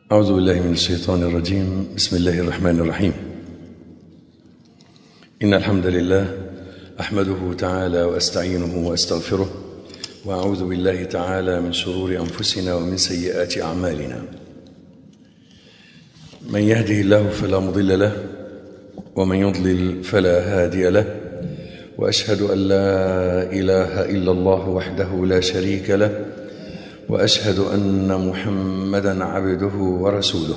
أعوذ بالله من الشيطان الرجيم. بسم الله الرحمن الرحيم. إن الحمد لله أحمده تعالى وأستعينه وأستغفره، وأعوذ بالله تعالى من شرور أنفسنا ومن سيئات أعمالنا. من يهده الله فلا مضل له، ومن يضلل فلا هادي له، وأشهد أن لا إله إلا الله وحده لا شريك له، وأشهد أن محمدًا عبده ورسوله.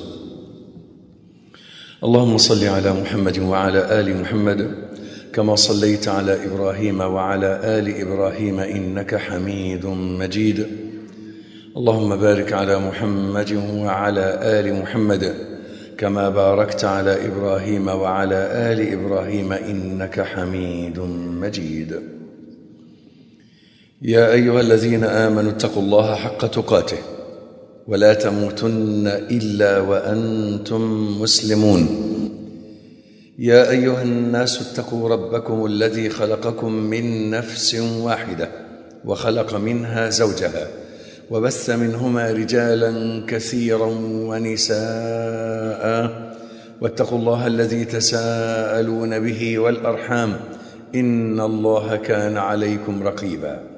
اللهم صل على محمد وعلى آل محمد كما صليت على إبراهيم وعلى آل إبراهيم إنك حميد مجيد. اللهم بارك على محمد وعلى آل محمد كما باركت على إبراهيم وعلى آل إبراهيم إنك حميد مجيد. يا أيها الذين آمنوا اتقوا الله حق تقاته ولا تموتن إلا وأنتم مسلمون. يا أيها الناس اتقوا ربكم الذي خلقكم من نفس واحدة وخلق منها زوجها وبث منهما رجالا كثيرا ونساء، واتقوا الله الذي تساءلون به والأرحام إن الله كان عليكم رقيبا.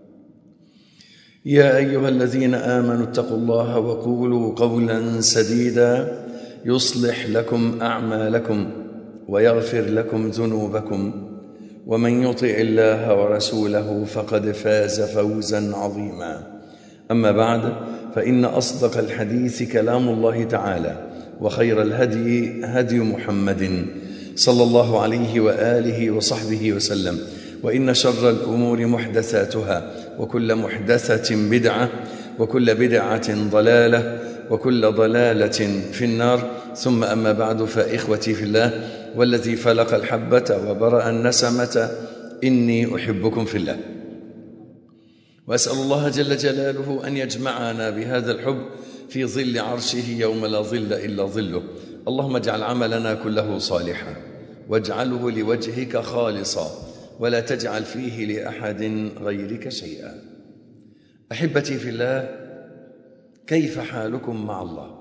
يا أيها الذين آمنوا اتقوا الله وقولوا قولا سديدا يصلح لكم أعمالكم ويغفر لكم ذنوبكم، ومن يطع الله ورسوله فقد فاز فوزا عظيما. أما بعد، فإن أصدق الحديث كلام الله تعالى، وخير الهدي هدي محمد صلى الله عليه وآله وصحبه وسلم، وإن شر الأمور محدثاتها، وكل محدثة بدعة، وكل بدعة ضلالة، وكل ضلالة في النار. ثم أما بعد، فإخوتي في الله والذي فلق الحبة وبرأ النسمة، إني أحبكم في الله، وأسأل الله جل جلاله أن يجمعنا بهذا الحب في ظل عرشه يوم لا ظل إلا ظله. اللهم اجعل عملنا كله صالحا، واجعله لوجهك خالصا، ولا تجعل فيه لأحد غيرك شيئا. أحبتي في الله، كيف حالكم مع الله؟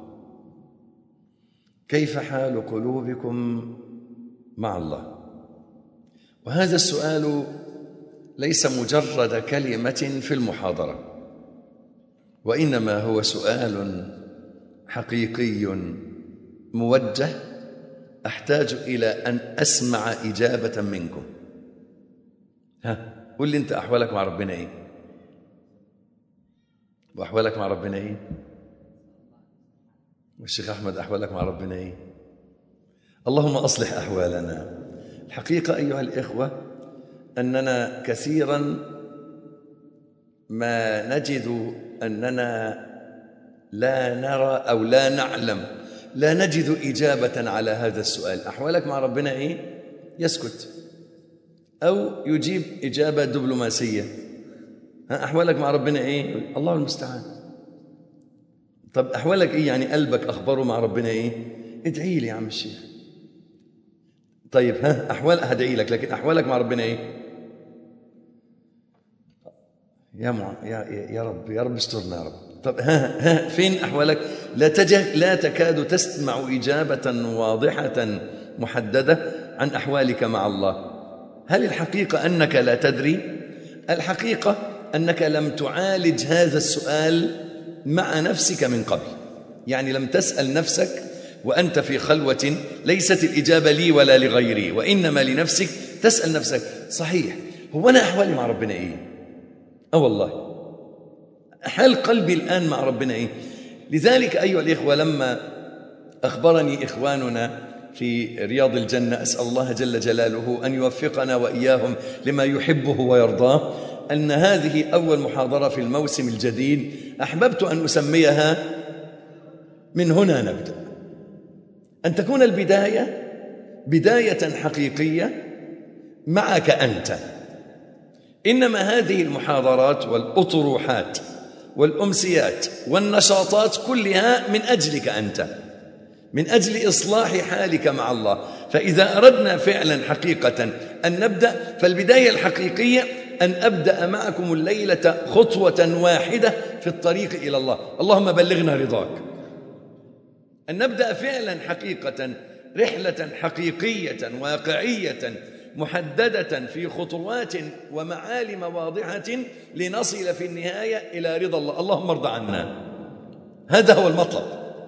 كيف حال قلوبكم مع الله؟ وهذا السؤال ليس مجرد كلمة في المحاضرة، وإنما هو سؤال حقيقي موجه أحتاج إلى أن أسمع إجابة منكم. قل لي أنت، أحوالك مع ربنا إيه؟ وأحوالك مع ربنا إيه؟ والشيخ أحمد، أحوالك مع ربنا إيه؟ اللهم أصلح أحوالنا. الحقيقة أيها الإخوة، أننا كثيرا ما نجد أننا لا نرى أو لا نعلم، لا نجد إجابة على هذا السؤال. أحوالك مع ربنا إيه؟ يسكت أو يجيب إجابة دبلوماسية. أحوالك مع ربنا إيه؟ الله المستعان. طب أحوالك إيه؟ يعني قلبك أخباره مع ربنا إيه؟ ادعي لي يا عم الشيخ. طيب أحوال هدعي لك، لكن أحوالك مع ربنا إيه؟ يا رب يا رب استرنا يا رب. طب فين أحوالك؟ لا تكاد تسمع إجابة واضحة محددة عن أحوالك مع الله. هل الحقيقة أنك لا تدري؟ الحقيقة أنك لم تعالج هذا السؤال مع نفسك من قبل، يعني لم تسأل نفسك وأنت في خلوة، ليست الإجابة لي ولا لغيري، وإنما لنفسك. تسأل نفسك: صحيح، هو أنا أحوالي مع ربنا إيه؟ والله حال قلبي الآن مع ربنا إيه؟ لذلك أيها الإخوة، لما أخبرني إخواننا في رياض الجنة، أسأل الله جل جلاله أن يوفقنا وإياهم لما يحبه ويرضاه، أن هذه أول محاضرة في الموسم الجديد، أحببت أن أسميها من هنا نبدأ، أن تكون البداية بداية حقيقية معك أنت. إنما هذه المحاضرات والأطروحات والأمسيات والنشاطات كلها من أجلك أنت، من أجل إصلاح حالك مع الله. فإذا أردنا فعلا حقيقة أن نبدأ، فالبداية الحقيقية أن أبدأ معكم الليلة خطوة واحدة في الطريق إلى الله. اللهم بلغنا رضاك، أن نبدأ فعلا حقيقة رحلة حقيقية واقعية محددة في خطوات ومعالم واضحة لنصل في النهاية إلى رضا الله. اللهم ارضى عنا، هذا هو المطلب.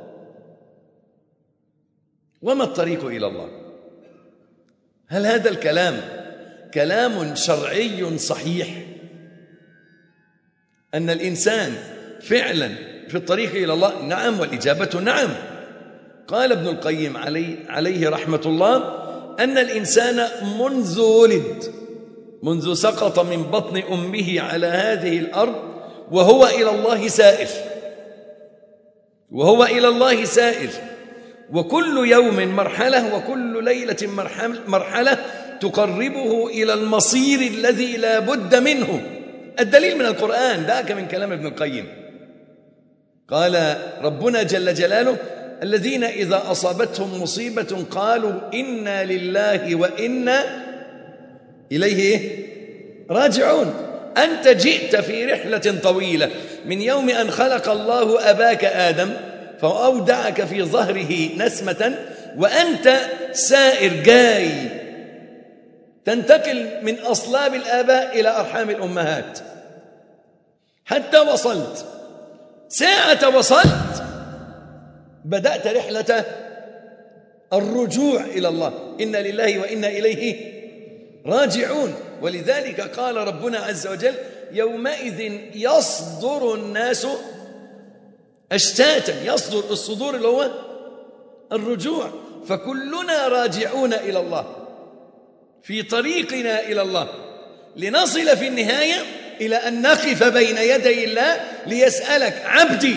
وما الطريق إلى الله؟ هل هذا الكلام كلام شرعي صحيح أن الإنسان فعلا في الطريق إلى الله؟ نعم، والإجابة نعم. قال ابن القيم عليه رحمة الله أن الإنسان منذ سقط من بطن أمه على هذه الأرض وهو إلى الله سائر، وكل يوم مرحلة وكل ليلة مرحلة تقربه إلى المصير الذي لا بد منه. الدليل من القرآن، ذاك من كلام ابن القيم. قال ربنا جل جلاله: الذين إذا أصابتهم مصيبة قالوا إنا لله وإنا إليه راجعون. أنت جئت في رحلة طويلة من يوم أن خلق الله أباك آدم فأودعك في ظهره نسمة، وأنت سائر جاي تنتقل من أصلاب الآباء إلى أرحام الأمهات حتى وصلت. ساعة وصلت بدأت رحلة الرجوع إلى الله، إنا لله وإنا إليه راجعون. ولذلك قال ربنا عز وجل: يومئذ يصدر الناس أشتاتا. يصدر الصدور اللي هو الرجوع، فكلنا راجعون إلى الله في طريقنا إلى الله لنصل في النهاية إلى أن نقف بين يدي الله ليسألك: عبدي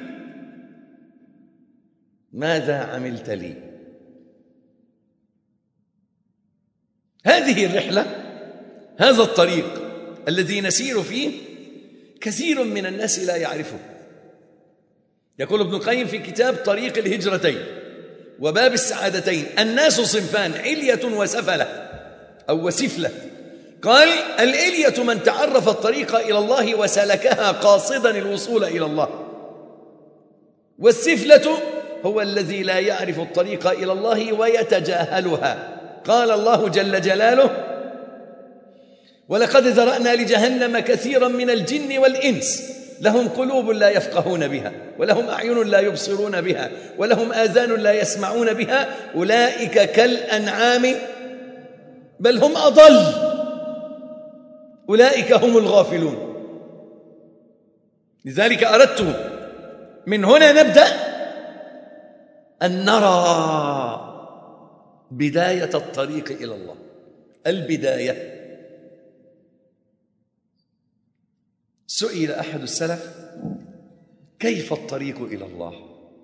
ماذا عملت لي؟ هذه الرحلة، هذا الطريق الذي نسير فيه كثير من الناس لا يعرفه. يقول ابن القيم في كتاب طريق الهجرتين وباب السعادتين: الناس صنفان، علية وسفلة أو وسفلة. قال: العلية من تعرف الطريق إلى الله وسلكها قاصدا الوصول إلى الله، والسفلة هو الذي لا يعرف الطريق إلى الله ويتجاهلها. قال الله جل جلاله: ولقد ذرأنا لجهنم كثيرا من الجن والإنس لهم قلوب لا يفقهون بها ولهم أعين لا يبصرون بها ولهم آذان لا يسمعون بها أولئك كالأنعام بل هم أضل أولئك هم الغافلون. لذلك أردت من هنا نبدأ أن نرى بداية الطريق إلى الله. البداية. سئل أحد السلف: كيف الطريق إلى الله؟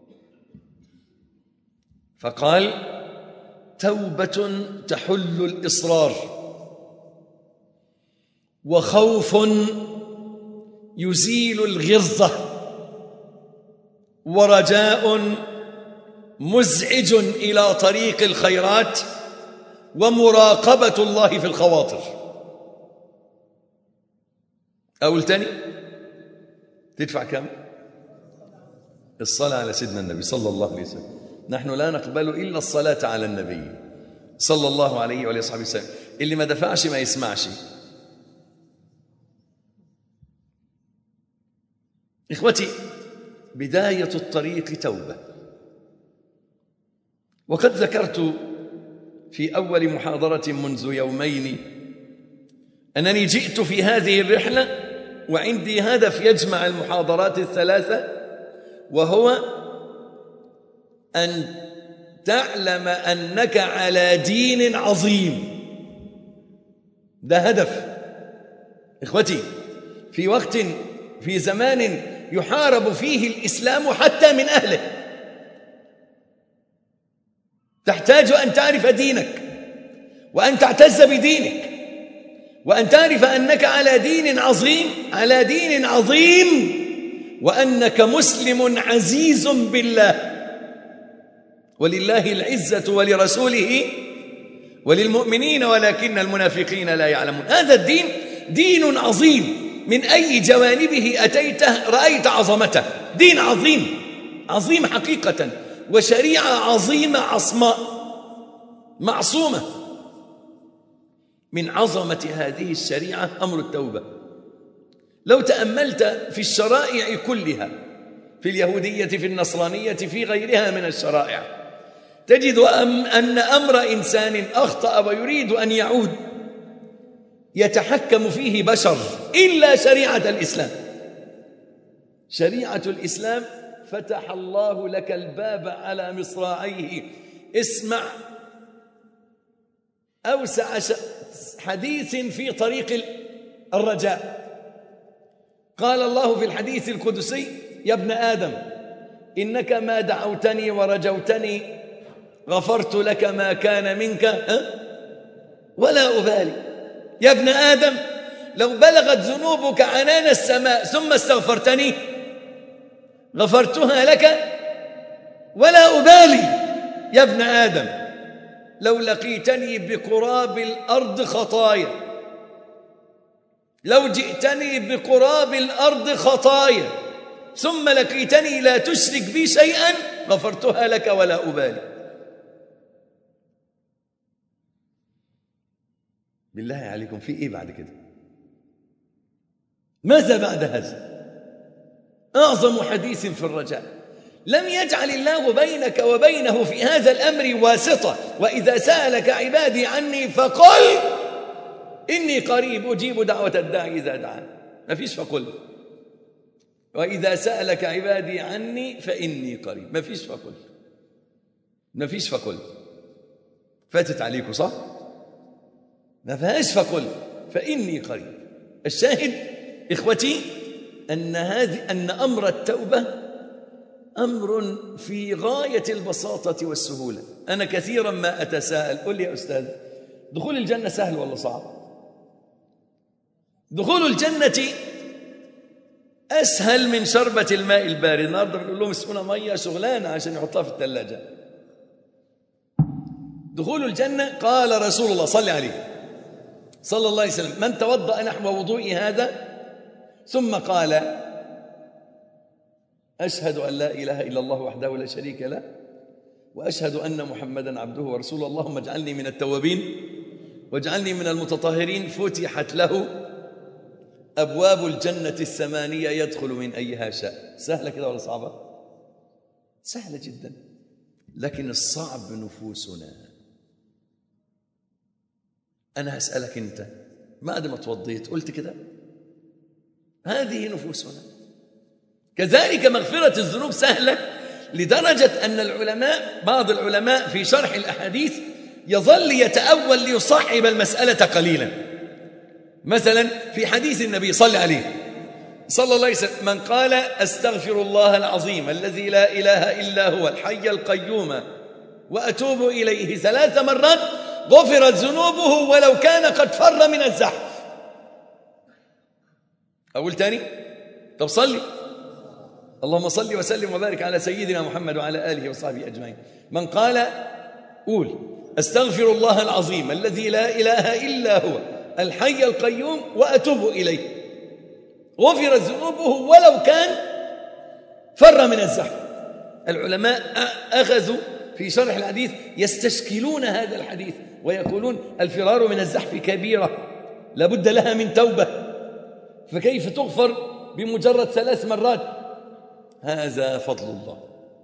فقال: توبة تحل الإصرار، وخوف يزيل الغرزة، ورجاء مزعج إلى طريق الخيرات، ومراقبة الله في الخواطر. أول تاني تدفع كم؟ الصلاة على سيدنا النبي صلى الله عليه وسلم. نحن لا نقبل إلا الصلاة على النبي صلى الله عليه وآله وصحبه وسلم. اللي ما دفعش ما يسمعش. إخوتي، بداية الطريق توبة. وقد ذكرت في أول محاضرة منذ يومين أنني جئت في هذه الرحلة وعندي هدف يجمع المحاضرات الثلاثة، وهو أن تعلم أنك على دين عظيم. ده هدف. إخوتي، في وقت، في زمان يحارب فيه الإسلام حتى من أهله، تحتاج أن تعرف دينك وأن تعتز بدينك وأن تعرف أنك على دين عظيم، على دين عظيم، وأنك مسلم عزيز بالله. ولله العزة ولرسوله وللمؤمنين ولكن المنافقين لا يعلمون. هذا الدين دين عظيم، من أي جوانبه أتيته رأيت عظمته. دين عظيم، عظيم حقيقة. وشريعة عظيمة عصماء معصومة. من عظمة هذه الشريعة أمر التوبة. لو تأملت في الشرائع كلها، في اليهودية، في النصرانية، في غيرها من الشرائع، تجد أن أمر إنسان أخطأ ويريد أن يعود يتحكم فيه بشر إلا شريعة الإسلام. شريعة الإسلام فتح الله لك الباب على مصراعيه. اسمع أوسع حديث في طريق الرجاء. قال الله في الحديث القدسي: يا ابن آدم إنك ما دعوتني ورجوتني غفرت لك ما كان منك ولا أبالي. يا ابن آدم لو بلغت ذنوبك عنان السماء ثم استغفرتني غفرتها لك ولا أبالي. يا ابن آدم لو لقيتني بقراب الأرض خطايا، لو جئتني بقراب الأرض خطايا ثم لقيتني لا تشرك بي شيئا غفرتها لك ولا أبالي. بالله عليكم في إيه بعد كده؟ ماذا بعد هذا؟ أعظم حديث في الرجاء. لم يجعل الله بينك وبينه في هذا الأمر واسطة. وإذا سألك عبادي عني فقل إني قريب أجيب دعوة الداعي إذا دعان. ما فيش فقل. وإذا سألك عبادي عني فإني قريب. ما فيش فقل. ما فيش فقل. فاتت عليكم صح؟ ما فيهاش فقل. فإني قريب. الشاهد إخوتي أن أمر التوبة أمر في غاية البساطة والسهولة. أنا كثيرا ما أتساءل، قل لي يا أستاذ، دخول الجنة سهل ولا صعب؟ دخول الجنة أسهل من شربة الماء البارد. النهارده بنقول لهم اسمنا مية شغلانة عشان يحطها في الثلاجة. دخول الجنة قال رسول الله صلى عليه صلى الله عليه وسلم: من توضأ نحو وضوئي هذا ثم قال أشهد أن لا إله إلا الله وحده لا شريك له وأشهد أن محمدا عبده ورسوله اللهم اجعلني من التوابين واجعلني من المتطهرين، فتحت له أبواب الجنة الثمانية يدخل من أيها شاء. سهلة كده ولا صعبة؟ سهلة جدا. لكن الصعب نفوسنا. أنا هسألك أنت بعد ما توضيت قلت كده؟ هذه نفوسنا. كذلك مغفرة الذنوب سهلة لدرجة أن العلماء، بعض العلماء في شرح الأحاديث يظل يتأول ليصعب المسألة قليلا. مثلا في حديث النبي صلى عليه صلى الله عليه وسلم: من قال أستغفر الله العظيم الذي لا إله إلا هو الحي القيوم وأتوب إليه 3 مرات غفرت ذنوبه ولو كان قد فر من الزحف. أقول تاني؟ طب صلي. اللهم صل وسلم وبارك على سيدنا محمد وعلى آله وصحبه أجمعين. من قال، قول: أستغفر الله العظيم الذي لا إله إلا هو الحي القيوم وأتوب إليه غفرت ذنوبه ولو كان فر من الزحف. العلماء أخذوا في شرح الحديث يستشكلون هذا الحديث ويقولون: الفرار من الزحف كبيرة لابد لها من توبة، فكيف تغفر بمجرد 3 مرات؟ هذا فضل الله.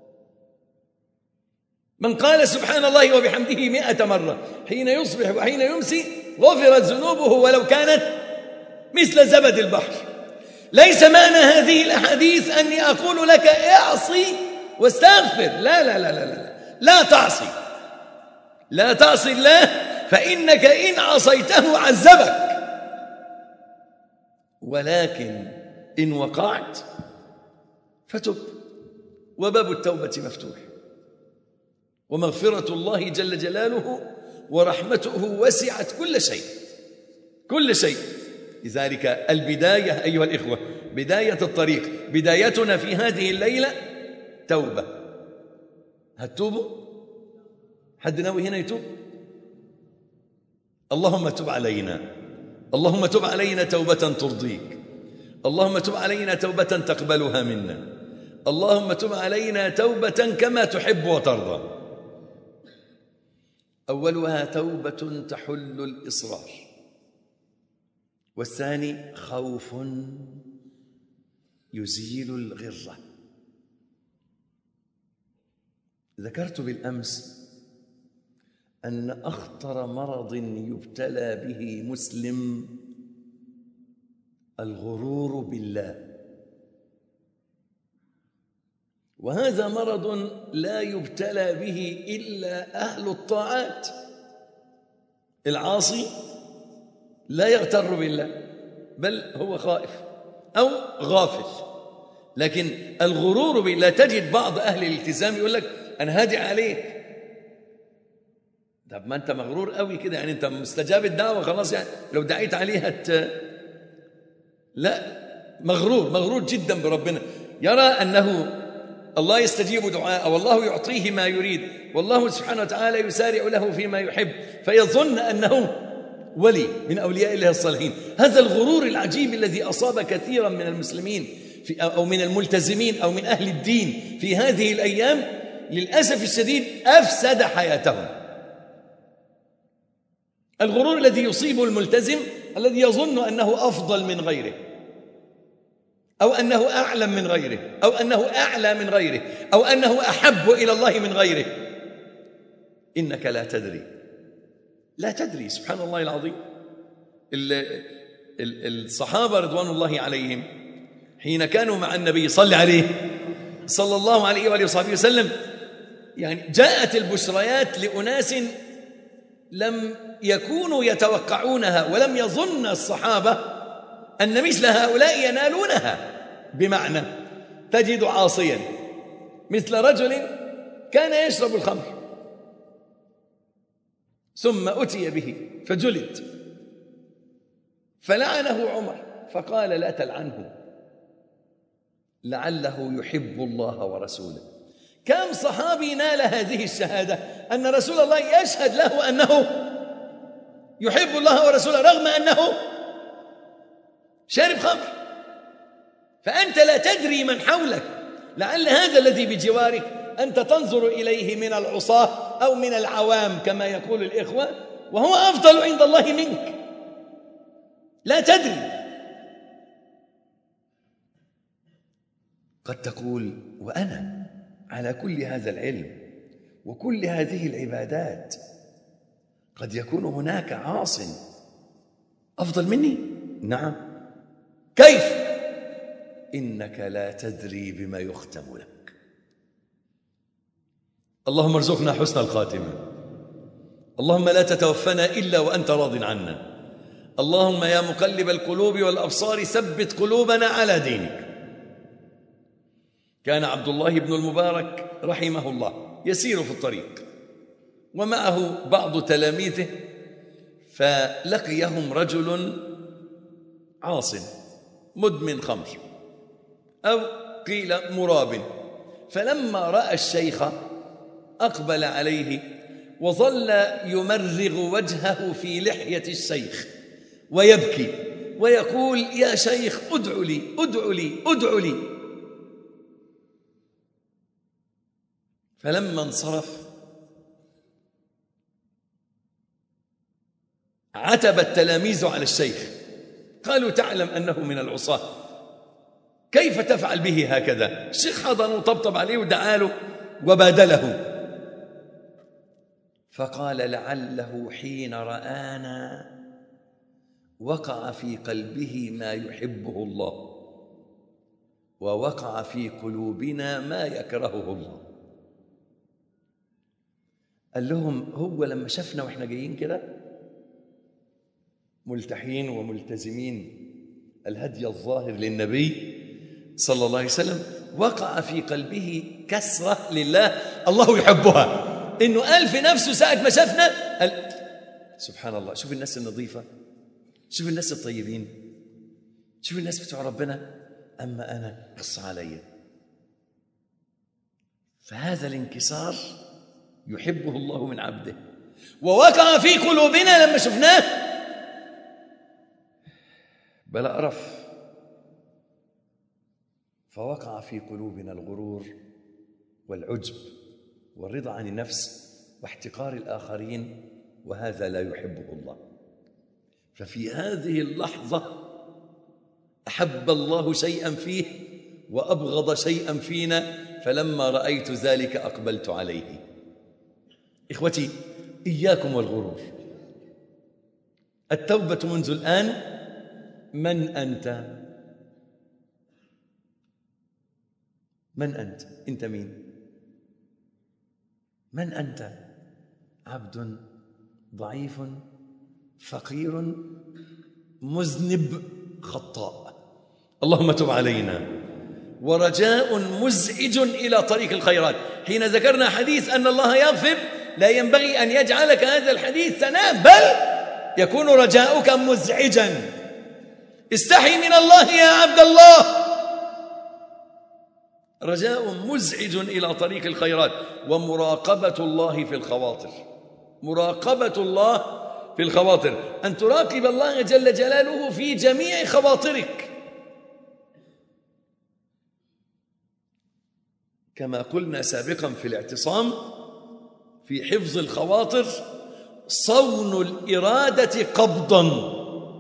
من قال سبحان الله وبحمده 100 مرة حين يصبح وحين يمسي غفرت ذنوبه ولو كانت مثل زبد البحر. ليس معنى هذه الأحاديث أني أقول لك اعصي واستغفر، لا لا لا لا لا، لا تعصي، لا تعصي الله، فإنك إن عصيته عذبك. ولكن إن وقعت فتب، وباب التوبة مفتوح، ومغفرة الله جل جلاله ورحمته وسعت كل شيء، كل شيء. لذلك البداية أيها الإخوة، بداية الطريق، بدايتنا في هذه الليلة توبة. هتتوبوا؟ حد ناوي هنا يتوب؟ اللهم تب علينا، اللهم تب علينا توبة ترضيك، اللهم تب علينا توبة تقبلها منا، اللهم تب علينا توبة كما تحب وترضى. أولها توبة تحل الإصرار، والثاني خوف يزيل الغرة. ذكرت بالأمس أن أخطر مرض يبتلى به مسلم الغرور بالله، وهذا مرض لا يبتلى به إلا أهل الطاعات. العاصي لا يغتر بالله، بل هو خائف أو غافل. لكن الغرور بالله، تجد بعض أهل الالتزام يقول لك أنا هادي عليك. طب ما أنت مغرور قوي كده، يعني أنت مستجاب الدعوة خلاص، يعني لو دعيت عليها لا، مغرور جدا بربنا، يرى أنه الله يستجيب دعاءه والله يعطيه ما يريد والله سبحانه وتعالى يسارع له فيما يحب، فيظن أنه ولي من أولياء الله الصالحين. هذا الغرور العجيب الذي أصاب كثيرا من المسلمين أو من الملتزمين أو من أهل الدين في هذه الأيام للأسف الشديد أفسد حياتهم. الغرور الذي يصيب الملتزم الذي يظن أنه أفضل من غيره، أو أنه أعلم من غيره، أو أنه أعلى من غيره، أو أنه أحب إلى الله من غيره. إنك لا تدري سبحان الله العظيم. الصحابة رضوان الله عليهم حين كانوا مع النبي صلى الله عليه وآله وصحبه وسلم، يعني جاءت البشريات لأناس لم يكونوا يتوقعونها، ولم يظن الصحابة أن مثل هؤلاء ينالونها. بمعنى تجد عاصيا مثل رجل كان يشرب الخمر ثم أتي به فجلد، فلعنه عمر فقال لا تلعنه لعله يحب الله ورسوله. كم صحابي نال هذه الشهادة أن رسول الله يشهد له أنه يحب الله ورسوله رغم أنه شارب خمر. فأنت لا تدري من حولك، لعل هذا الذي بجوارك أنت تنظر إليه من العصاة أو من العوام كما يقول الإخوة، وهو أفضل عند الله منك، لا تدري. قد تقول وأنا على كل هذا العلم وكل هذه العبادات قد يكون هناك عاص أفضل مني. نعم، كيف؟ إنك لا تدري بما يختم لك. اللهم ارزقنا حسن الخاتمة. اللهم لا تتوفنا إلا وأنت راض عنا. اللهم يا مقلب القلوب والأبصار ثبت قلوبنا على دينك. كان عبد الله بن المبارك رحمه الله يسير في الطريق ومعه بعض تلاميذه، فلقيهم رجل عاص مدمن خمر أو قيل مراب، فلما رأى الشيخ أقبل عليه وظل يمرغ وجهه في لحية الشيخ ويبكي ويقول يا شيخ ادع لي ادع لي ادع لي. فلما انصرف عتب التلاميذ على الشيخ، قالوا تعلم أنه من العصاة، كيف تفعل به هكذا؟ الشيخ حضن وطبطب عليه ودعا له وبادله، فقال لعله حين رآنا وقع في قلبه ما يحبه الله ووقع في قلوبنا ما يكرهه الله. قال لهم هو لما شفنا واحنا جايين كده ملتحين وملتزمين الهدي الظاهر للنبي صلى الله عليه وسلم، وقع في قلبه كسرة لله الله يحبها، إنه قال في نفسه ساعة ما شفنا قال سبحان الله، شوف الناس النظيفة، شوف الناس الطيبين، شوف الناس بتوع ربنا، أما أنا قص علي. فهذا الانكسار يحبه الله من عبده، ووقع في قلوبنا لما شفناه بلا قرف. فوقع في قلوبنا الغرور والعجب والرضا عن النفس واحتقار الآخرين، وهذا لا يحبه الله. ففي هذه اللحظة أحب الله شيئا فيه وأبغض شيئا فينا، فلما رأيت ذلك أقبلت عليه. إخوتي، إياكم والغرور. التوبة منذ الآن. من أنت؟ من أنت؟ أنت مين؟ من أنت؟ عبد ضعيف فقير مذنب خطاء. اللهم تب علينا. ورجاء مزعج إلى طريق الخيرات. حين ذكرنا حديث أن الله يغفر، لا ينبغي أن يجعلك هذا الحديث تنام، بل يكون رجاؤك مزعجا. استحي من الله يا عبد الله. رجاء مزعج إلى طريق الخيرات. ومراقبة الله في الخواطر. مراقبة الله في الخواطر، أن تراقب الله جل جلاله في جميع خواطرك. كما قلنا سابقا في الاعتصام في حفظ الخواطر: صون الإرادة قبضا،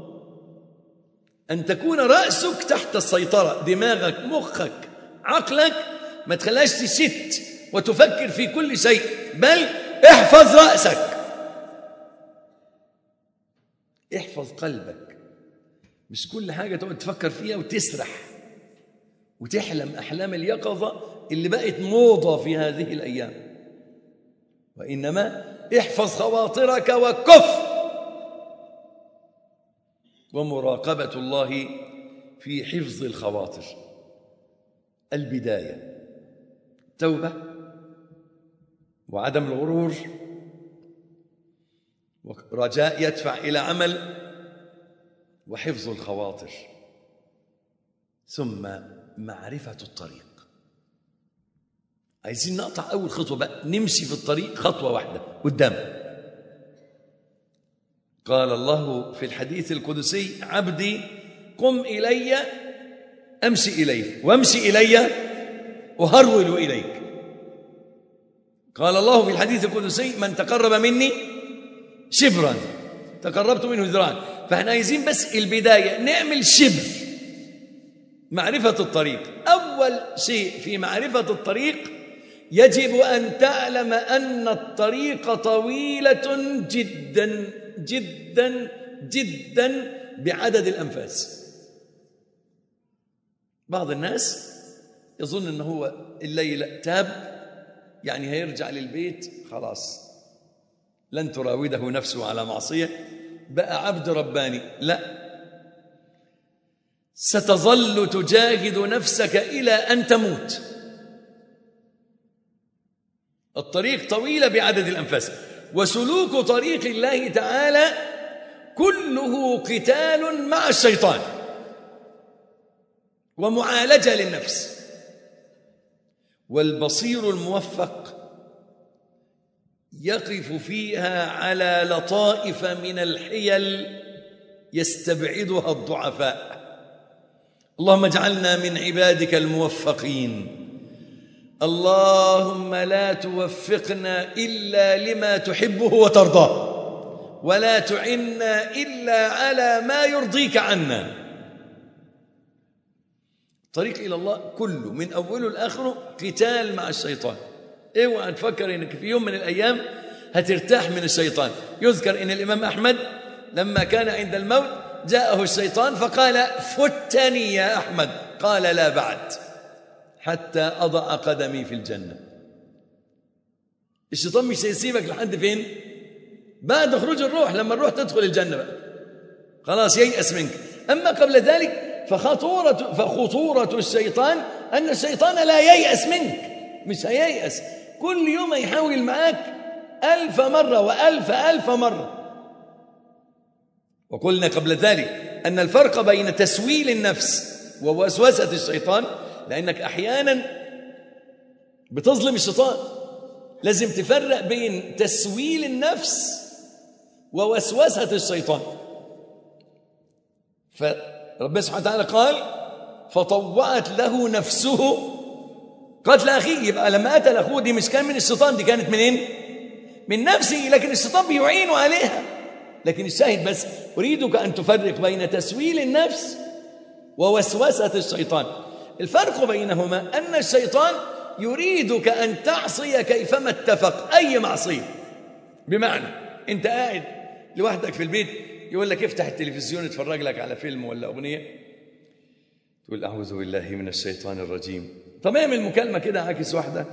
أن تكون رأسك تحت السيطرة. دماغك، مخك، عقلك ما تخليهاش تشت وتفكر في كل شيء، بل احفظ رأسك، احفظ قلبك. مش كل حاجة تقعد تفكر فيها وتسرح وتحلم أحلام اليقظة اللي بقت موضة في هذه الأيام، وإنما احفظ خواطرك وكف. ومراقبة الله في حفظ الخواطر. البداية توبة وعدم الغرور، ورجاء يدفع إلى عمل، وحفظ الخواطر، ثم معرفة الطريق. عايزين نقطع أول خطوة بقى، نمشي في الطريق خطوة واحدة قدام. قال الله في الحديث القدسي: عبدي قم إلي أمشي إليك، وامشي إلي أهرول إليك. قال الله في الحديث القدسي: من تقرب مني شبرا تقربت منه ذراعا. فاحنا عايزين بس البداية نعمل شبر، معرفة الطريق. أول شيء في معرفة الطريق يجب أن تعلم أن الطريق طويلة جدا جدا جدا بعدد الأنفاس. بعض الناس يظن أنه هو الليلة تاب يعني هيرجع للبيت خلاص لن تراوده نفسه على معصية، بقى عبد رباني. لا، ستظل تجاهد نفسك إلى أن تموت. الطريق طويلة بعدد الأنفاس. وسلوك طريق الله تعالى كله قتال مع الشيطان ومعالجة للنفس. والبصير الموفق يقف فيها على لطائف من الحيل يستبعدها الضعفاء. اللهم اجعلنا من عبادك الموفقين. اللهم لا توفقنا إلا لما تحبه وترضاه، ولا تعنا إلا على ما يرضيك عنا. طريق إلى الله كله من أوله لآخره قتال مع الشيطان. اوعى تفكر انك في يوم من الأيام هترتاح من الشيطان. يذكر ان الإمام أحمد لما كان عند الموت جاءه الشيطان فقال: فتني يا أحمد. قال: لا بعد حتى أضع قدمي في الجنة. الشيطان مش هيسيبك لحد فين؟ بعد خروج الروح، لما الروح تدخل الجنة بقى خلاص ييأس منك. أما قبل ذلك فخطورة الشيطان أن الشيطان لا ييأس منك، مش هييأس، كل يوم يحاول معاك 1000 مرة و1000 مرة. وقلنا قبل ذلك أن الفرق بين تسويل النفس ووسوسة الشيطان، لأنك أحيانا بتظلم الشيطان. لازم تفرق بين تسويل النفس ووسوسة الشيطان. فربنا سبحانه وتعالى قال: فطوعت له نفسه قتل أخيه. يبقى لما قتل أخوه دي مش كان من الشيطان، دي كانت منين؟ من نفسه، لكن الشيطان بيعين عليها. لكن الشاهد بس أريدك أن تفرق بين تسويل النفس ووسوسة الشيطان. الفرق بينهما أن الشيطان يريدك أن تعصي كيفما اتفق، أي معصية. بمعنى أنت قاعد لوحدك في البيت، يقول لك افتح التلفزيون اتفرج لك على فيلم ولا أغنية، تقول أعوذ بالله من الشيطان الرجيم. طب اعمل مكالمة كده، عاكس واحدة،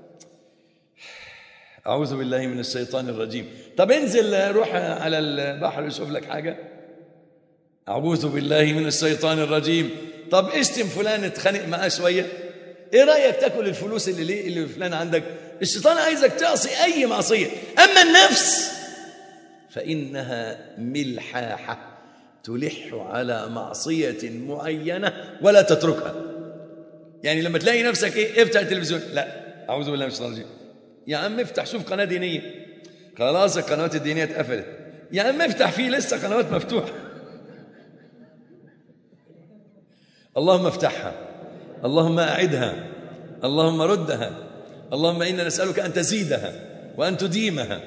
أعوذ بالله من الشيطان الرجيم. طب انزل روح على البحر وشوف لك حاجة، أعوذ بالله من الشيطان الرجيم. طب اشتم فلان اتخانق معاه شوية، ايه رأيك تاكل الفلوس اللي فلان عندك؟ الشيطان عايزك تعصي أي معصية. أما النفس فإنها ملحاحة تلح على معصية معينة ولا تتركها. يعني لما تلاقي نفسك ايه، افتح التلفزيون، لا أعوذ بالله من الشيطان الرجيم. يا عم افتح شوف قناة دينية، خلاص القنوات الدينية اتقفلت. يا عم افتح، فيه لسه قنوات مفتوحة. اللهم افتحها، اللهم أعدها، اللهم ردها، اللهم إنا نسألك أن تزيدها وأن تديمها.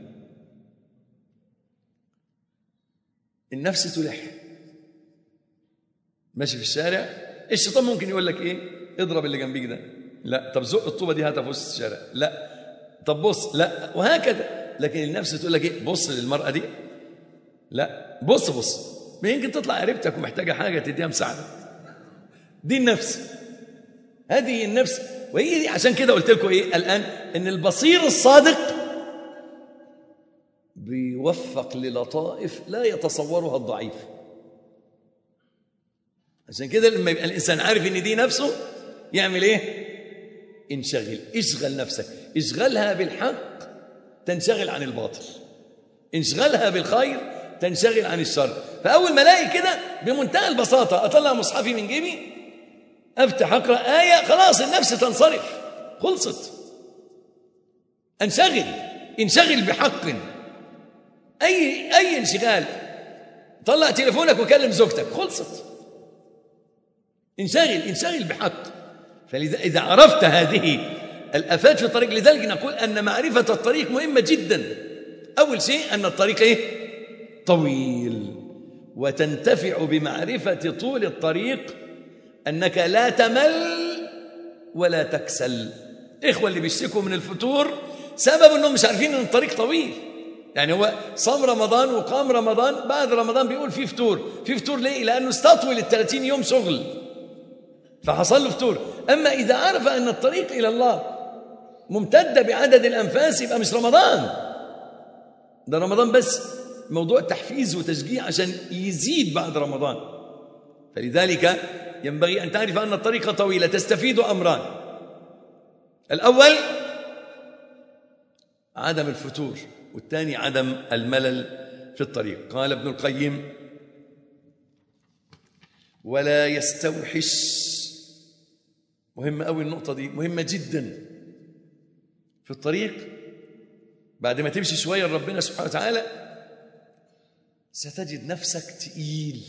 النفس تلح، ماشي في الشارع، الشيطان ممكن يقول لك ايه، اضرب اللي جنبيك ده، لا. طب زق الطوبة دي هاتها في وسط الشارع، لا. طب بص، لا، وهكذا. لكن النفس تقول لك ايه، بص للمرأة دي، لا، بص يمكن تطلع قريبتك ومحتاجة حاجة تديها مساعدة. دي النفس، هذه النفس. وهي دي عشان كده قلت لكم ايه الآن، ان البصير الصادق بيوفق للطائف لا يتصورها الضعيف. عشان كده لما يبقى الإنسان عارف ان دي نفسه يعمل ايه، اشغل نفسك، اشغلها بالحق تنشغل عن الباطل، اشغلها بالخير تنشغل عن الشر. فأول ما الاقي كده بمنتهى البساطة أطلع مصحفي من جيبي، أفتح أقرأ آية، خلاص النفس تنصرف، خلصت. انشغل بحق، أي انشغال. طلع تليفونك وكلم زوجتك، خلصت. انشغل بحق. فإذا عرفت هذه الآفات في الطريق، لذلك نقول أن معرفة الطريق مهمة جدا. أول شيء أن الطريق إيه؟ طويل، وتنتفع بمعرفة طول الطريق أنك لا تمل ولا تكسل. إخوة اللي بيشتكوا من الفتور سبب أنهم مش عارفين أن الطريق طويل. يعني هو صام رمضان وقام رمضان، بعد رمضان بيقول في فتور ليه؟ لأنه استطول 30 يوم شغل فحصل له فتور. أما إذا عرف أن الطريق إلى الله ممتدة بعدد الأنفاس، يبقى مش رمضان ده، رمضان بس موضوع تحفيز وتشجيع عشان يزيد بعد رمضان. فلذلك ينبغي أن تعرف أن الطريق طويلة. تستفيد أمران: الأول عدم الفتور، والثاني عدم الملل في الطريق. قال ابن القيم: ولا يستوحش. مهمة أوي النقطة دي، مهمة جدا. في الطريق بعد ما تمشي شوية لربنا سبحانه وتعالى ستجد نفسك تقيل،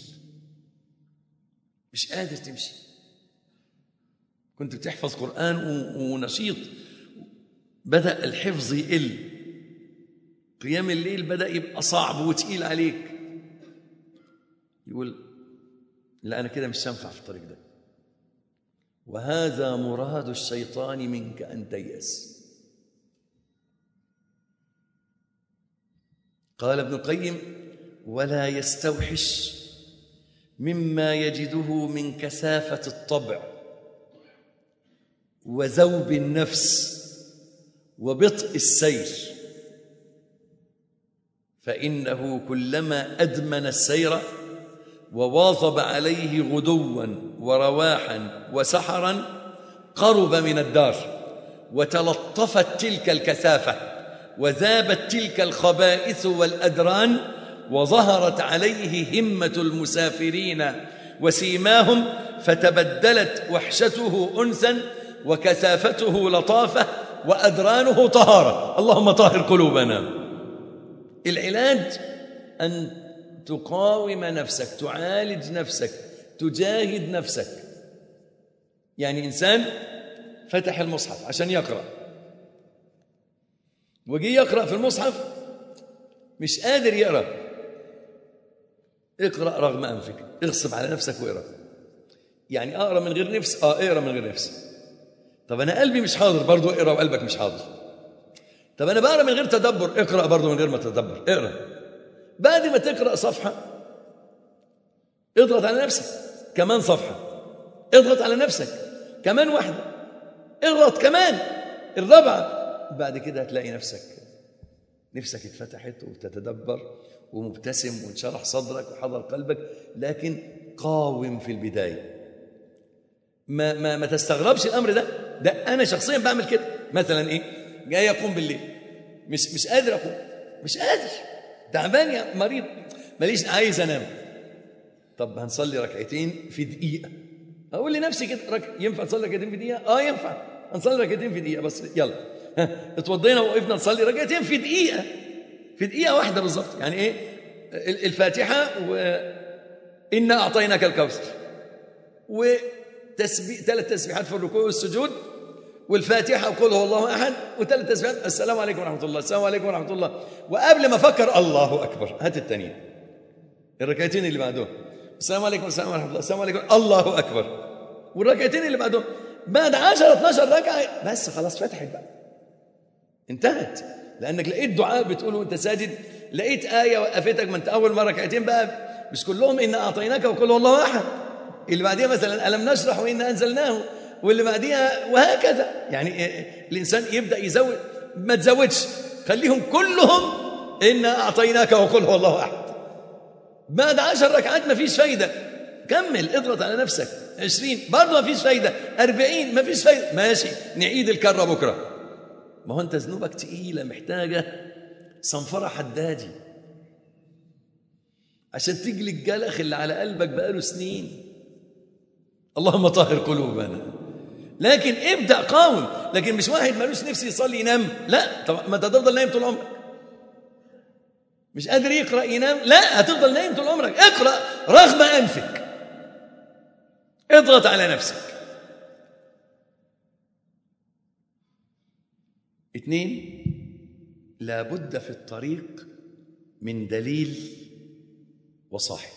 مش قادر تمشي. كنت بتحفظ قرآن ونشيط، بدأ الحفظ يقل، قيام الليل بدأ يبقى صعب وتقيل عليك، يقول لا أنا كده مش هنفع في الطريق ده. وهذا مراد الشيطان منك أن تيأس. قال ابن القيم: ولا يستوحش مما يجده من كثافة الطبع وذوب النفس وبطء السير، فإنه كلما أدمن السير وواظب عليه غدوا ورواحا وسحرا قرب من الدار، وتلطفت تلك الكثافة وذابت تلك الخبائث والأدران، وظهرت عليه همة المسافرين وسيماهم، فتبدلت وحشته أنسا وكثافته لطافة وأدرانه طهارة. اللهم طهر قلوبنا. العلاج أن تقاوم نفسك، تعالج نفسك، تجاهد نفسك. يعني إنسان فتح المصحف عشان يقرأ، وجي يقرأ في المصحف مش قادر يقرأ، اقرأ رغم أنفك، اغصب على نفسك واقرأ. يعني أقرأ من غير نفس، اقرأ من غير نفس. طب أنا قلبي مش حاضر، برضو اقرأ وقلبك مش حاضر. طب أنا بقرأ من غير تدبر، اقرأ برضو من غير ما تدبر، اقرأ. بعد ما تقرأ صفحة اضغط على نفسك كمان صفحة، اضغط على نفسك كمان واحدة، اضغط كمان الرابعة. بعد كده هتلاقي نفسك اتفتحت وتتدبر ومبتسم وانشرح صدرك وحضر قلبك. لكن قاوم في البداية، ما تستغربش الأمر ده أنا شخصيا بعمل كده. مثلا إيه، جاي أقوم بالليل مش قادر أقوم، مش قادر، تعبان يا مريض، ماليش، عايز أنام. طب هنصلي ركعتين في دقيقة. أقول لنفسي كده، ينفع نصلي ركعتين في دقيقة؟ ينفع نصلي ركعتين في دقيقة، بس يلا اتوضينا ووقفنا نصلي ركعتين في دقيقة، في دقيقة واحدة بالظبط. يعني إيه؟ الفاتحة وإنا أعطيناك الكوثر، ثلاث تسبيحات في الركوع والسجود، والفاتحة وقل هو الله أحد، وثلاث تسبيحات السلام عليكم ورحمة الله، السلام عليكم ورحمة الله. وقبل ما أفكر الله أكبر، هات التانيين الركعتين اللي بعدهم، السلام عليكم والسلام ورحمة الله، السلام عليكم، الله أكبر. والركعتين اللي بعدهم بعد 10-12 ركعة بس خلاص فتحت بقى، انتهت. لأنك لقيت دعاء بتقوله وانت ساجد، لقيت آية وقفتك. ما انت أول مرة ركعتين بقى مش كلهم إن أعطيناك وقل هو الله أحد، اللي بعديها مثلا ألم نشرح وإنا أنزلناه، واللي بعديها وهكذا. يعني الإنسان يبدأ يزود، ما تزودش، خليهم كلهم إنا أعطيناك وقل هو الله أحد. بعد 10 ركعات ما فيش فايدة، كمل، اضغط على نفسك. 20 برضه ما فيش فايدة، 40 ما فيش فايدة، ماشي نعيد الكرة بكرة. ما هو أنت ذنوبك تقيلة، محتاجة صنفرة حدادي عشان تجلي الجلخ اللي على قلبك بقاله سنين. اللهم طهر قلوبنا. لكن ابدأ قاوم. لكن مش واحد مالوش نفسي يصلي ينام، لا. طب ما انت هتفضل نايم طول عمرك. مش قادر يقرأ ينام، لا، هتفضل نايم طول عمرك. اقرأ رغم أنفك، اضغط على نفسك. 2، لابد في الطريق من دليل وصاحب.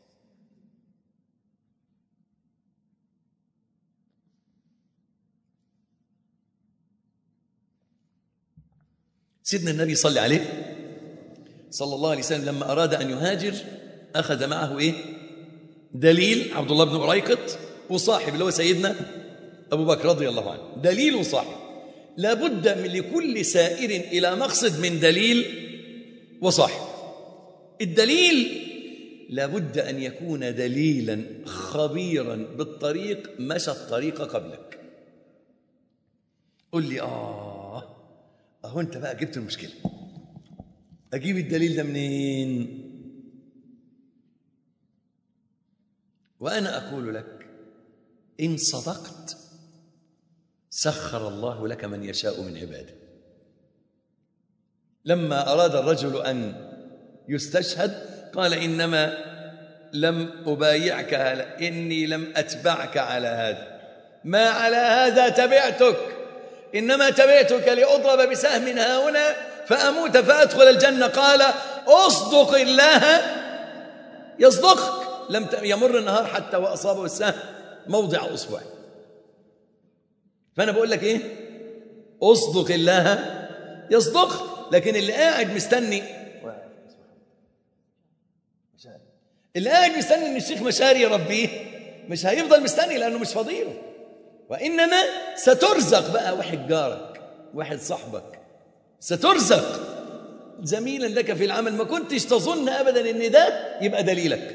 سيدنا النبي صلى عليه صلى الله عليه وسلم لما أراد أن يهاجر أخذ معه إيه؟ دليل عبد الله بن أريقط، وصاحب اللي هو سيدنا أبو بكر رضي الله عنه. دليل وصاحب. لابد من لكل سائر إلى مقصد من دليل وصاحب. الدليل لابد أن يكون دليلا خبيرا بالطريق، مشى الطريق قبلك. قل لي أهو أنت بقى جبت المشكلة، أجيب الدليل ده منين؟ وأنا أقول لك إن صدقت سخر الله لك من يشاء من عباده. لما أراد الرجل أن يستشهد قال إنما لم أبايعك، إني لم أتبعك على هذا، ما على هذا تبعتك، إنما تبعتك لأضرب بسهم هنا فأموت فأدخل الجنة. قال أصدق الله يصدقك. لم يمر النهار حتى وأصابه السهم موضع أصبعه. فأنا بقول لك إيه؟ أصدق الله يصدقك. لكن اللي قاعد مستني إن الشيخ مشاري يربيه مش هيفضل مستني، لأنه مش فضيله. وإنما سترزق بقى واحد جارك، واحد صاحبك، سترزق زميلا لك في العمل ما كنتش تظن أبدا إن ده يبقى دليلك.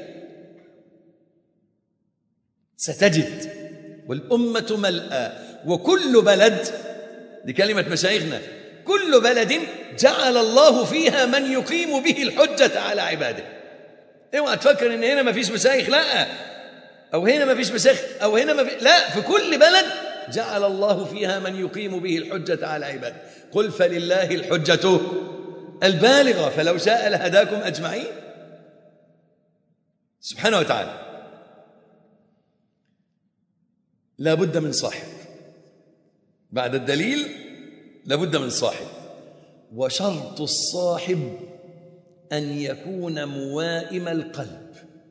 ستجد والأمة ملأى، وكل بلد، دي كلمة مشايخنا، كل بلد جعل الله فيها من يقيم به الحجة على عباده. اوعى تفكر ان هنا ما فيش مشايخ، لا، او هنا ما فيش مشايخ، او هنا ما في، لا، في كل بلد جعل الله فيها من يقيم به الحجة على عباده. قل فلله الحجة البالغة فلو شاء لهداكم أجمعين سبحانه وتعالى. لا بد من صاحب، بعد الدليل لا بد من صاحب. وشرط الصاحب أن يكون موائم القلب.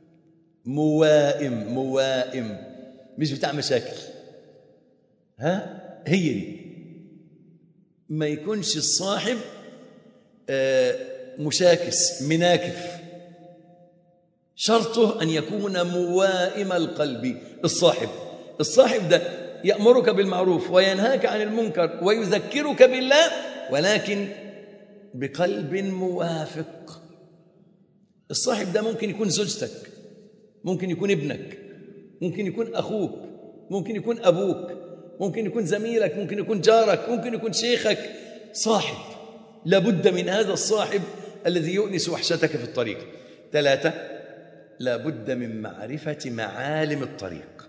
موائم مش بتاع مشاكل. هي دي، ما يكونش الصاحب مشاكس مناكف. شرطه أن يكون موائم القلب. الصاحب ده يأمرك بالمعروف وينهاك عن المنكر ويذكرك بالله، ولكن بقلب موافق. الصاحب ده ممكن يكون زوجتك، ممكن يكون ابنك، ممكن يكون أخوك، ممكن يكون أبوك، ممكن يكون زميلك، ممكن يكون جارك، ممكن يكون شيخك. صاحب، لابد من هذا الصاحب الذي يؤنس وحشتك في الطريق. 3، لابد من معرفة معالم الطريق.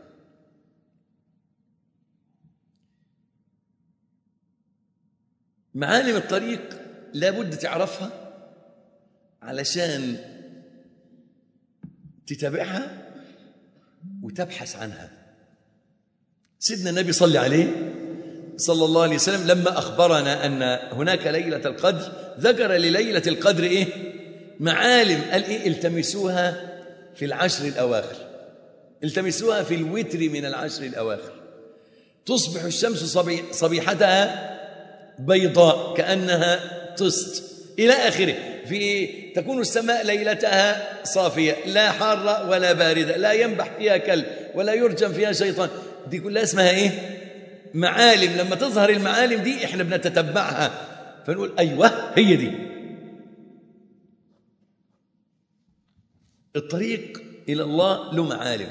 معالم الطريق لابد تعرفها علشان تتابعها وتبحث عنها. سيدنا النبي صلى الله عليه وسلم لما أخبرنا أن هناك ليلة القدر ذكر لليلة القدر إيه؟ معالم. قال إيه؟ التمسوها في العشر الأواخر، التمسوها في الوتر من العشر الأواخر. تصبح الشمس صبيحتها بيضاء كأنها طست إلى آخره. تكون السماء ليلتها صافية، لا حارة ولا باردة، لا ينبح فيها كلب ولا يرجم فيها شيطان. دي كلها اسمها إيه؟ معالم. لما تظهر المعالم دي إحنا بنتتبعها فنقول أيوة هي دي. الطريق إلى الله له معالم.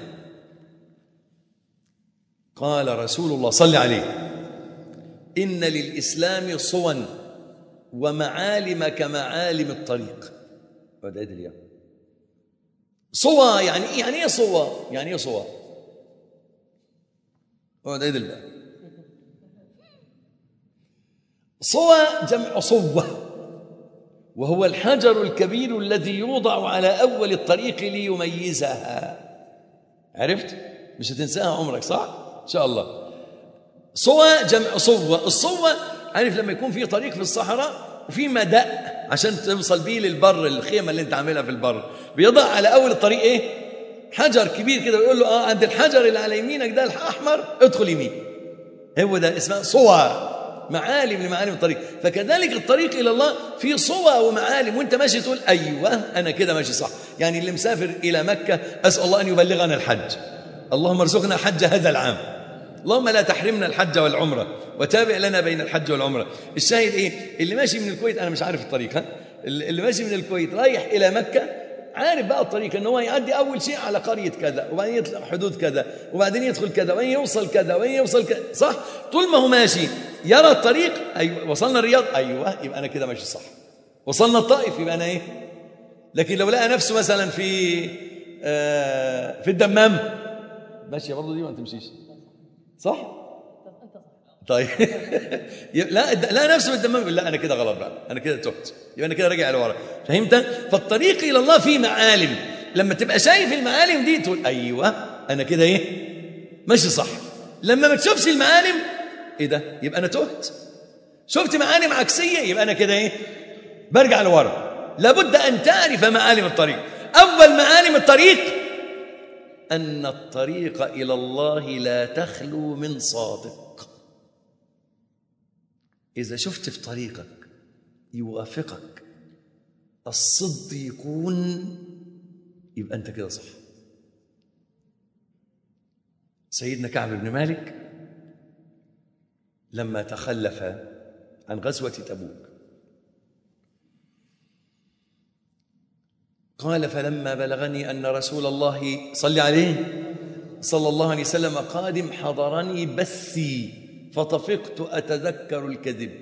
قال رسول الله صلى عليه: إن للإسلام صوا ومعالم كمعالم الطريق. ودعيت اليوم صوا يعني إيه صوا؟ يعني إيه صوا؟ ودعيت اليوم صوا جمع صوة، وهو الحجر الكبير الذي يوضع على أول الطريق ليميزها. عرفت؟ مش هتنساها عمرك، صح؟ إن شاء الله. صوى جمع صوة. الصوة عارف لما يكون في طريق في الصحراء وفي مدأ عشان توصل بيه للبر، الخيمة اللي انت عاملها في البر، بيضع على أول الطريق إيه؟ حجر كبير كده ويقول له عند الحجر اللي على يمينك ده الأحمر ادخل يمين. هو ده اسمه صوى، معالم لمعالم الطريق. فكذلك الطريق إلى الله في صوى ومعالم، وانت ماشي تقول أيوة أنا كده ماشي صح. يعني اللي مسافر إلى مكة أسأل الله أن يبلغنا الحج، اللهم ارزقنا حج هذا العام، اللهم لا تحرمنا الحج والعمرة، وتابع لنا بين الحج والعمرة. الشاهد إيه؟ اللي ماشي من الكويت، أنا مش عارف الطريق، اللي ماشي من الكويت رايح إلى مكة عارف بقى الطريق، أنه هو يعدي أول شيء على قرية كذا، وبعدين يطلع حدود كذا، وبعدين يدخل كذا، وبعدين يوصل كذا، وبعدين يوصل كذا، صح؟ طول ما هو ماشي يرى الطريق. أيوة وصلنا الرياض، أيوة يبقى أنا كده ماشي صح. وصلنا الطائف يبقى أنا إيه؟ لكن لو لقى نفسه مثلا في الدمام، ماشي برضه دي ما تمشيش، صح؟ طيب لا نفسه بالدمام يقول لا انا كده غلط بقى، انا كده تهت، يبقى انا كده راجع لورا. فهمت؟ فالطريق الى الله فيه معالم. لما تبقى شايف المعالم دي تقول ايوه انا كده ايه؟ ماشي صح. لما ما تشوفش المعالم ايه ده؟ يبقى انا تهت. شفت معالم عكسيه يبقى انا كده ايه؟ برجع لورا. لابد ان تعرف معالم الطريق. اول معالم الطريق أن الطريق إلى الله لا تخلو من صادق. إذا شفت في طريقك يوافقك الصديقون يبقى أنت كده صح. سيدنا كعب بن مالك لما تخلف عن غزوة تبوك قال: فلما بلغني أن رسول الله صلى الله عليه وسلم قادم حضرني بثي فطفقت أتذكر الكذب.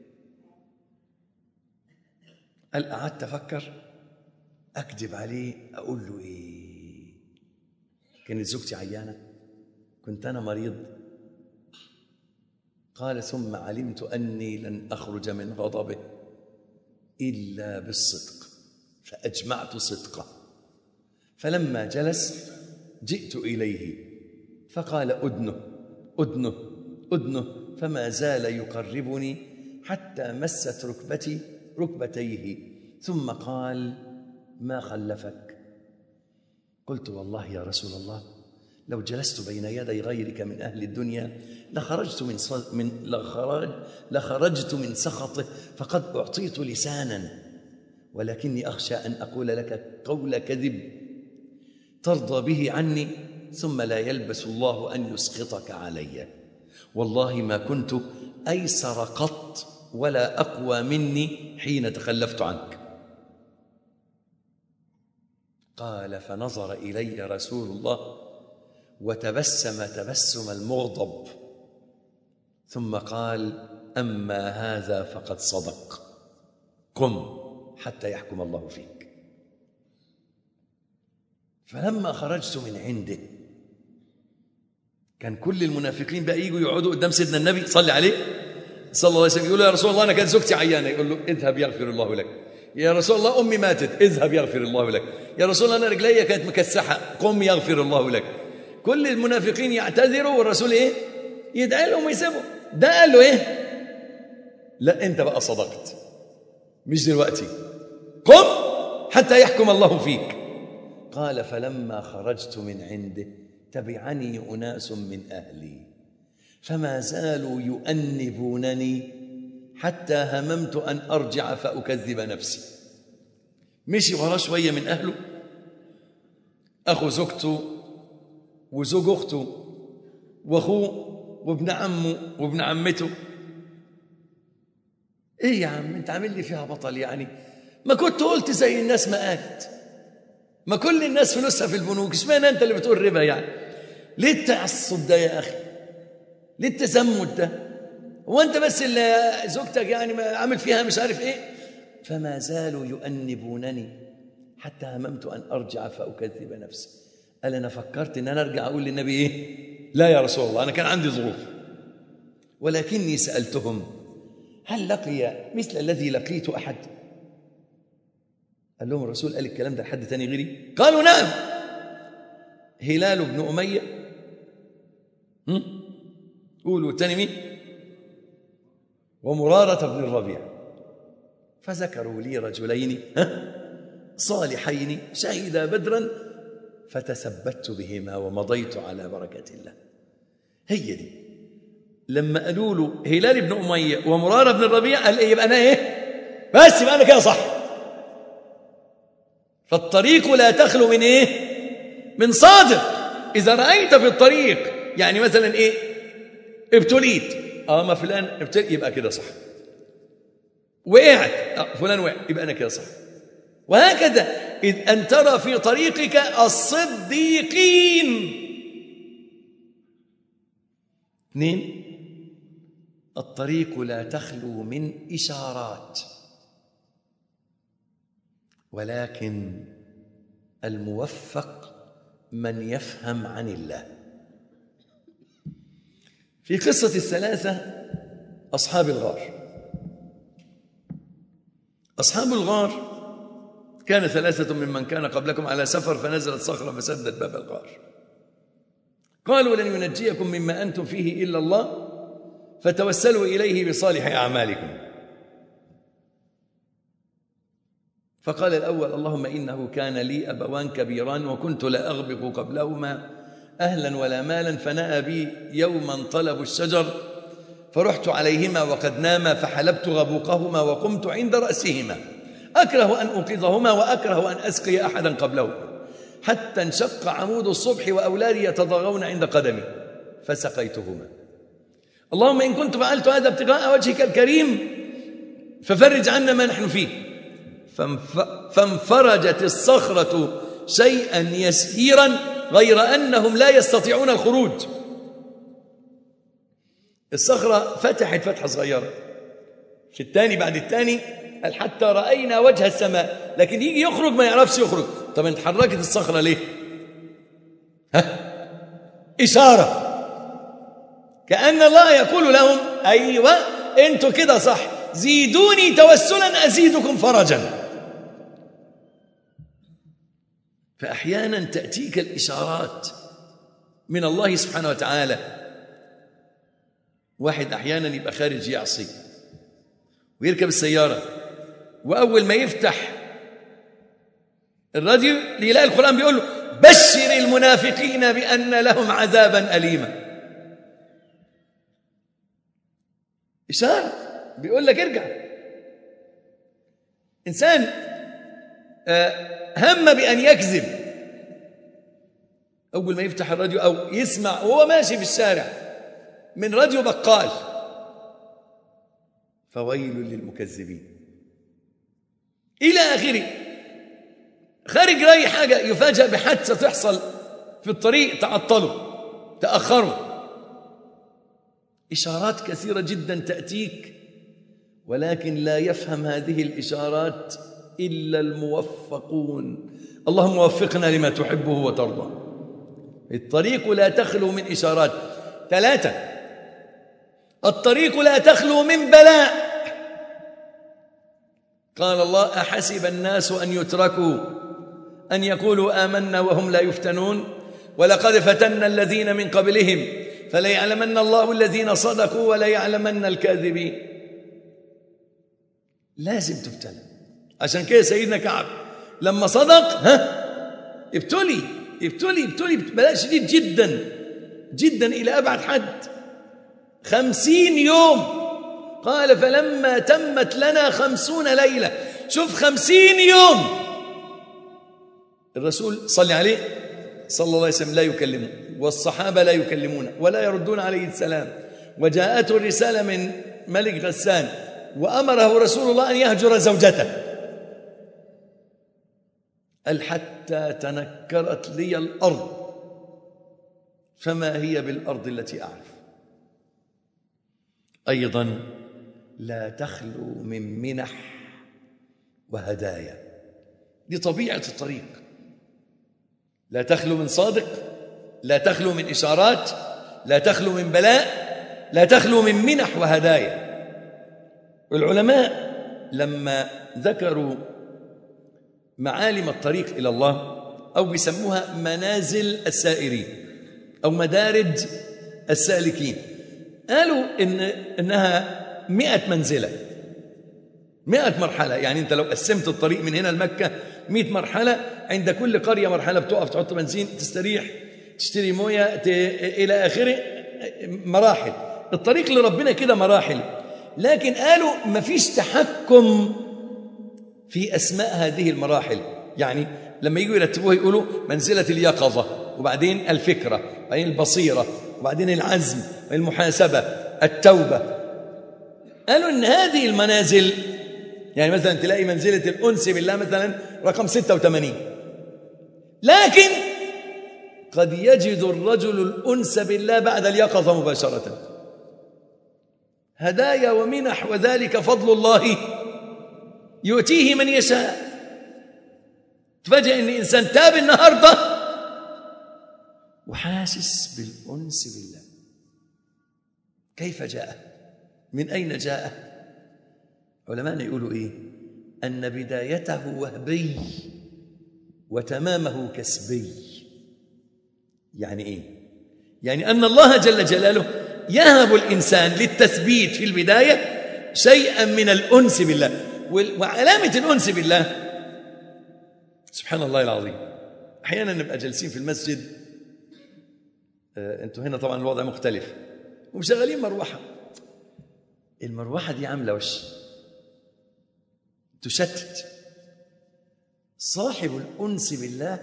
قال: قعدت أفكر أكذب عليه، أقول له إيه؟ كانت زوجتي عيانة، كنت أنا مريض. قال: ثم علمت أني لن أخرج من غضبه إلا بالصدق، فأجمعت صدقه. فلما جلس جئت إليه فقال: أدنه. أدنه أدنه، فما زال يقربني حتى مست ركبتيه، ثم قال: ما خلفك؟ قلت: والله يا رسول الله لو جلست بين يدي غيرك من أهل الدنيا لخرجت من سخطه، فقد أعطيت لسانا، ولكني أخشى أن أقول لك قول كذب ترضى به عني ثم لا يلبس الله أن يسخطك علي. والله ما كنت أيسر قط ولا أقوى مني حين تخلفت عنك. قال: فنظر إلي رسول الله وتبسم تبسم المغضب، ثم قال: أما هذا فقد صدق، قم حتى يحكم الله فيك. فلما خرجت من عنده كان كل المنافقين بقى يجوا يقعدوا قدام سيدنا النبي صلى عليه صلى الله عليه وسلم، يقولوا: يا رسول الله أنا كانت زوجتي عيانة. يقول له: اذهب يغفر الله لك. يا رسول الله أمي ماتت. اذهب يغفر الله لك. يا رسول الله أنا رجلي كانت مكسحة. قم يغفر الله لك. كل المنافقين يعتذروا والرسول إيه؟ يدعي لهم ويسيبهم. ده قال له إيه؟ لا، أنت بقى صدقت، مش دلوقتي، قم حتى يحكم الله فيك. قال: فلما خرجت من عنده تبعني أناس من أهلي فما زالوا يؤنبونني حتى هممت أن أرجع فأكذب نفسي. مشي وراه شوية من أهله، أخو زوجته وزوج أخته وأخوه وابن عمه وابن عمته. إيه يا عم أنت عامل لي فيها بطل يعني؟ ما كنت قلت زي الناس ما قالت، ما كل الناس فلوسها في البنوك، اشمعنى أنت اللي بتقول ربا يعني؟ ليه التعصب ده يا أخي؟ ليه التزمت ده؟ هو أنت بس اللي زوجتك يعني عامل فيها مش عارف إيه؟ فما زالوا يؤنبونني حتى هممت أن أرجع فأكذب نفسي. قال: أنا فكرت أن أنا أرجع أقول للنبي إيه؟ لا يا رسول الله أنا كان عندي ظروف، ولكني سألتهم: هل لقي مثل الذي لقيت أحد؟ قال لهم الرسول: قال الكلام ده لحد تاني غيري؟ قالوا: نعم، هلال بن أمية. قولوا التاني مين؟ ومرارة بن الربيع. فذكروا لي رجلين صالحين شهدا بدرا فتثبت بهما ومضيت على بركة الله. هي دي لما قالوا له هلال بن أمية ومرارة بن الربيع قال: إيه يبقى أنا إيه؟ بس يبقى أنا كده صح. فالطريق لا تخلو من إيه؟ من صادق. إذا رأيت في الطريق يعني مثلا إيه؟ ابتليت، ما فلان ابتلي، يبقى كده صح. وقعت، فلان وقع، يبقى أنا كده صح. وهكذا إذ أن ترى في طريقك الصديقين. 2، الطريق لا تخلو من إشارات، ولكن الموفق من يفهم عن الله. في قصة الثلاثة أصحاب الغار، أصحاب الغار كان 3 ممن كان قبلكم على سفر فنزلت صخرة فسدت باب الغار، قالوا: لن ينجيكم مما أنتم فيه إلا الله فتوسلوا إليه بصالح أعمالكم. فقال الأول: اللهم إنه كان لي أبوان كبيران وكنت لا أغبق قبلهما أهلا ولا مالا، فنأى بي يوما طلبوا الشجر فرحت عليهما وقد ناما فحلبت غبوقهما وقمت عند رأسهما أكره أن أوقظهما وأكره أن أسقي أحدا قبلهما حتى انشق عمود الصبح وأولادي يتضاغون عند قدمي فسقيتهما. اللهم إن كنت فعلت هذا ابتغاء وجهك الكريم ففرج عنا ما نحن فيه. فانفرجت الصخرة شيئا يسيرا غير أنهم لا يستطيعون الخروج. الصخرة فتحت فتحة صغيرة في الثاني بعد الثاني حتى رأينا وجه السماء، لكن يجي يخرج ما يعرفش يخرج. طب انت حركت الصخرة ليه؟ إشارة، كأن الله يقول لهم: أيوة انتوا كده صح، زيدوني توسلا أزيدكم فرجا. فأحيانا تأتيك الإشارات من الله سبحانه وتعالى واحد أحيانا يبقى خارج يعصي ويركب السيارة، وأول ما يفتح الراديو يلاقي القرآن بيقول له بشر المنافقين بأن لهم عذابا أليما. إشارة بيقول لك ارجع. إنسان هم بأن يكذب، أول ما يفتح الراديو أو يسمع وهو ماشي في الشارع من راديو بقال، فويل للمكذبين إلى آخره. خارج رأي حاجة يفاجأ بحادثة تحصل في الطريق، تعطلوا تأخروا. إشارات كثيرة جدا تأتيك، ولكن لا يفهم هذه الإشارات إلا الموفقون. اللهم وفقنا لما تحبه وترضى. الطريق لا تخلو من إشارات. 3، الطريق لا تخلو من بلاء. قال الله أحسب الناس أن يتركوا أن يقولوا آمنا وهم لا يفتنون ولقد فتنا الذين من قبلهم فليعلمن الله الذين صدقوا وليعلمن الكاذبين. لازم تفتن. عشان كده سيدنا كعب لما صدق ابتلي بلاء شديد جدا جدا إلى أبعد حد. 50 يوم قال فلما تمت لنا 50 ليلة. شوف 50 يوم الرسول صلى عليه صلى الله عليه وسلم لا يكلمه، والصحابة لا يكلمون ولا يردون عليه السلام، وجاءته الرسالة من ملك غسان وأمره رسول الله أن يهجر زوجته. قال حتى تنكرت لي الأرض فما هي بالأرض التي أعرف. أيضا لا تخلو من منح وهدايا، دي طبيعة الطريق. لا تخلو من صادق، لا تخلو من إشارات، لا تخلو من بلاء، لا تخلو من منح وهدايا. العلماء لما ذكروا معالم الطريق إلى الله، أو بيسموها منازل السائرين أو مدارج السالكين، قالوا إنها 100 منزلة، 100 مرحلة. يعني أنت لو قسمت الطريق من هنا لمكة 100 مرحلة، عند كل قرية مرحلة بتقف تحط بنزين، تستريح، تشتري موية، إلى آخره. مراحل الطريق لربنا كده مراحل. لكن قالوا ما فيش تحكم في أسماء هذه المراحل. يعني لما يجوا يرتبوها يقولوا منزلة اليقظة، وبعدين الفكرة، وبعدين البصيرة، وبعدين العزم، المحاسبة، التوبة. قالوا إن هذه المنازل، يعني مثلا تلاقي منزلة الأنس بالله مثلا رقم 86، لكن قد يجد الرجل الأنس بالله بعد اليقظة مباشرة. هدايا ومنح، وذلك فضل الله يؤتيه من يشاء. تفاجئ ان انسان تاب النهارده وحاسس بالانس بالله. كيف جاء؟ من اين جاء؟ علماءنا يقولوا ايه؟ ان بدايته وهبي وتمامه كسبي. يعني ايه؟ يعني ان الله جل جلاله يهب الانسان للتثبيت في البدايه شيئا من الانس بالله. وعلامة الأنس بالله سبحان الله العظيم، أحيانا نبقى جالسين في المسجد، أنتوا هنا طبعا الوضع مختلف، ومشغلين مروحة، المروحة دي عاملة وش تشتت. صاحب الأنس بالله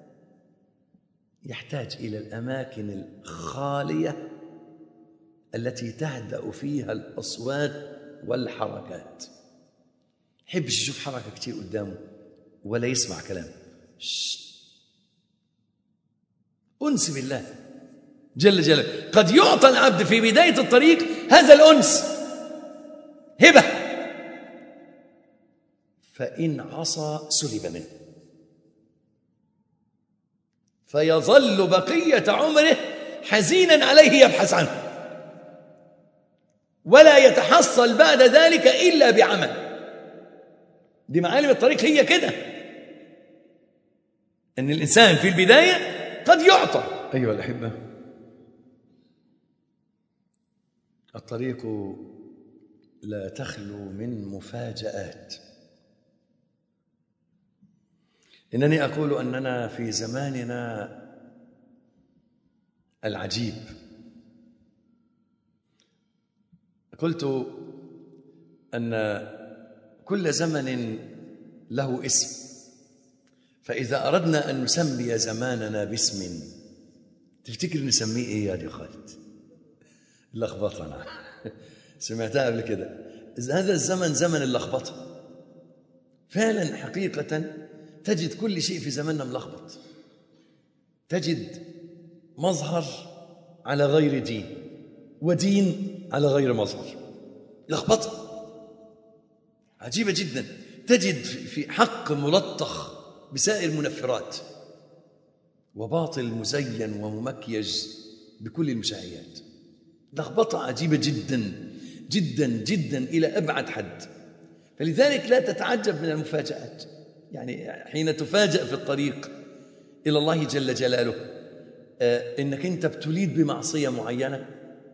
يحتاج إلى الأماكن الخالية التي تهدأ فيها الأصوات والحركات. يحبش يشوف حركة كتير قدامه ولا يسمع كلام. أنس بالله جل جلاله. قد يعطى العبد في بداية الطريق هذا الأنس هبة، فإن عصى سلب منه، فيظل بقية عمره حزينا عليه يبحث عنه، ولا يتحصل بعد ذلك إلا بعمل. دي معالم الطريق هي كده، أن الإنسان في البداية قد يعطى. أيها الأحبة، الطريق لا تخلو من مفاجآت. إنني أقول أننا في زماننا العجيب، قلت أن كل زمن له اسم، فإذا أردنا أن نسمي زماننا باسم تفتكر نسميه إيه يا دي خالد؟ اللخبطة. سمعتها قبل كده، هذا الزمن زمن اللخبطة. فعلا حقيقة تجد كل شيء في زماننا ملخبط، تجد مظهر على غير دين ودين على غير مظهر، لخبطة عجيبة جدا. تجد في حق ملطخ بسائر المنفرات، وباطل مزين وممكيج بكل المشاعيات. لخبطة عجيبة جدا جدا جدا إلى أبعد حد. فلذلك لا تتعجب من المفاجآت. يعني حين تفاجأ في الطريق إلى الله جل جلاله إنك أنت ابتليت بمعصية معينة،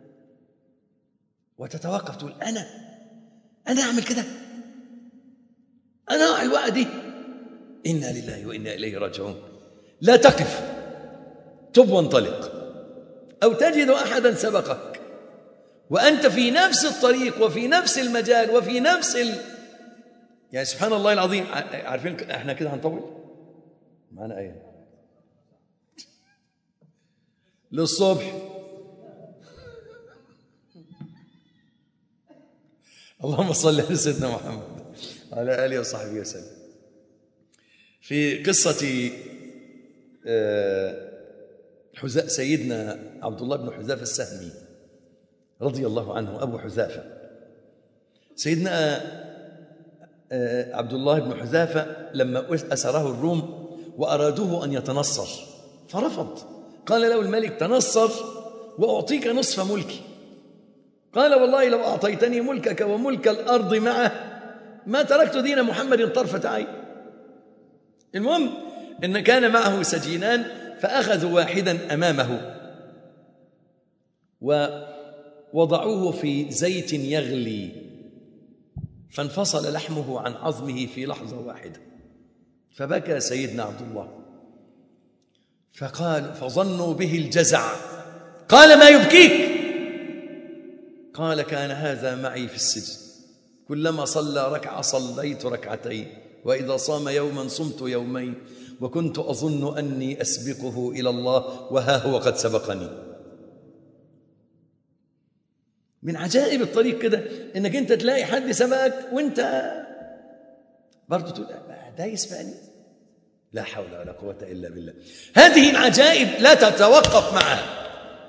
وتتوقف تقول أنا أعمل كده، أنا أعمل الوقت دي، إنا لله وإنا إليه راجعون. لا تقف، تب وانطلق. أو تجد أحدا سبقك وأنت في نفس الطريق وفي نفس المجال وفي نفس يعني سبحان الله العظيم. عارفين احنا كده هنطول معنا آية للصبح. اللهم صل على سيدنا محمد وعلى آله وصحبه وسلم. في قصة سيدنا عبد الله بن حذافة السهمي رضي الله عنه، أبو حذافة. سيدنا عبد الله بن حذافة لما أسره الروم وأرادوه أن يتنصر فرفض. قال له الملك: تنصر وأعطيك نصف ملكي. قال: والله لو أعطيتني ملكك وملك الأرض معه ما تركت دين محمد طرفة عين. المهم إن كان معه سجينان، فأخذوا واحدا أمامه ووضعوه في زيت يغلي، فانفصل لحمه عن عظمه في لحظة واحدة. فبكى سيدنا عبد الله، فظنوا به الجزع. قال: ما يبكيك؟ قال: كان هذا معي في السجن، كلما صلى ركعة صليت ركعتين، وإذا صام يوما صمت يومين، وكنت أظن أني أسبقه إلى الله وها هو قد سبقني. من عجائب الطريق كده إنك أنت تلاقي حد سبقك وأنت برضو تقول ده يسبقني. لا حول ولا قوة إلا بالله. هذه العجائب لا تتوقف معها.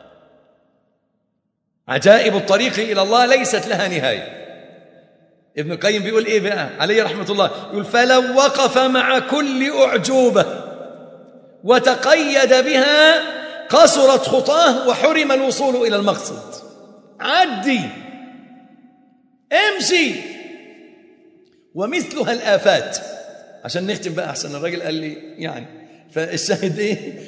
عجائب الطريق إلى الله ليست لها نهاية. ابن القيم بيقول إيه بقى عليه رحمة الله؟ يقول: فلو وقف مع كل أعجوبة وتقيد بها قصرت خطاه وحرم الوصول إلى المقصد. عدي، امشي. ومثلها الآفات. عشان نختم بقى أحسن، الراجل قال لي يعني، فالشاهد إيه؟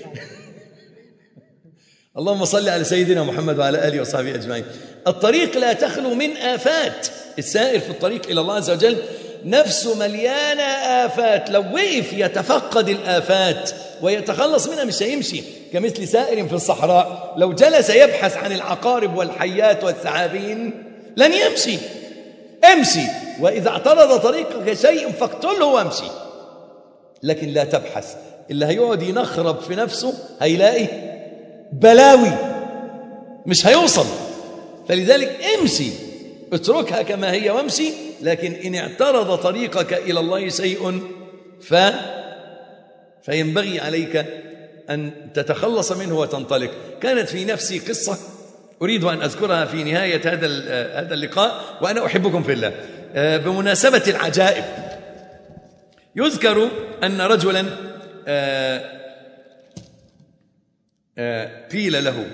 اللهم صل على سيدنا محمد وعلى آله وصحبه أجمعين. الطريق لا تخلو من آفات. السائر في الطريق إلى الله عز وجل نفسه مليانة آفات. لو وقف يتفقد الآفات ويتخلص منها مش هيمشي. كمثل سائر في الصحراء لو جلس يبحث عن العقارب والحيات والثعابين لن يمشي. امشي، وإذا اعترض طريقك شيء فاقتله وامشي، لكن لا تبحث. اللي هيقعد ينخرب في نفسه هيلاقي بلاوي، مش هيوصل. فلذلك امشي، اتركها كما هي وامشي. لكن إن اعترض طريقك إلى الله شيء فينبغي عليك أن تتخلص منه وتنطلق. كانت في نفسي قصة أريد أن أذكرها في نهاية هذا اللقاء، وأنا أحبكم في الله. بمناسبة العجائب، يذكر أن رجلا قيل له: